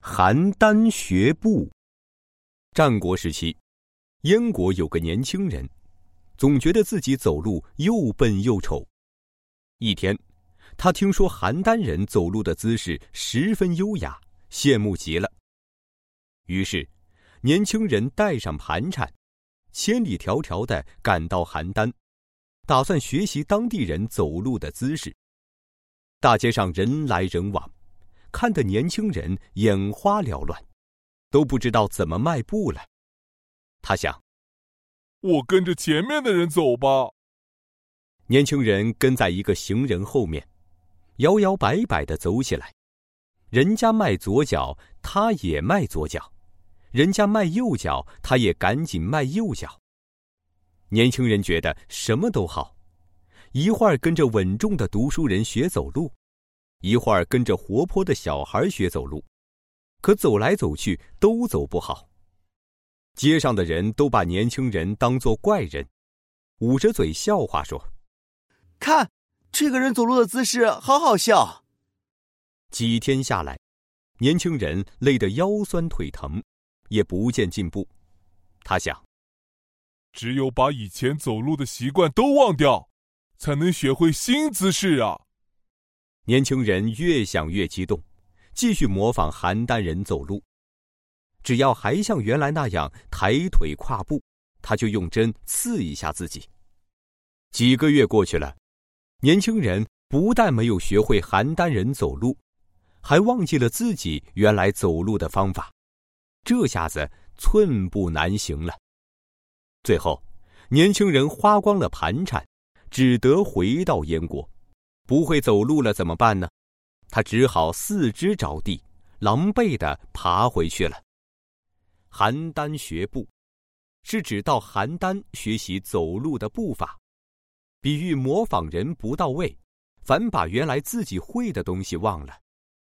邯郸学步。战国时期，燕国有个年轻人，总觉得自己走路又笨又丑。一天，他听说邯郸人走路的姿势十分优雅，羡慕极了。于是，年轻人带上盘缠，千里迢迢地赶到邯郸，打算学习当地人走路的姿势。大街上人来人往，看得年轻人眼花缭乱，都不知道怎么迈步了。他想， 我跟着前面的人走吧。 年轻人跟在一个行人后面，摇摇摆摆地走起来。人家迈左脚，他也迈左脚；人家迈右脚，他也赶紧迈右脚。年轻人觉得什么都好，一会儿跟着稳重的读书人学走路，一会儿跟着活泼的小孩学走路，可走来走去都走不好。街上的人都把年轻人当作怪人，捂着嘴笑话说： 看，这个人走路的姿势好好笑。 几天下来，年轻人累得腰酸腿疼，也不见进步。他想， 只有把以前走路的习惯都忘掉，才能学会新姿势啊。 年轻人越想越激动，继续模仿邯郸人走路。只要还像原来那样抬腿跨步，他就用针刺一下自己。几个月过去了，年轻人不但没有学会邯郸人走路，还忘记了自己原来走路的方法，这下子寸步难行了。最后，年轻人花光了盘缠，只得回到燕国。不会走路了怎么办呢？他只好四肢着地，狼狈地爬回去了。邯郸学步是指到邯郸学习走路的步伐，比喻模仿人不到位，反把原来自己会的东西忘了。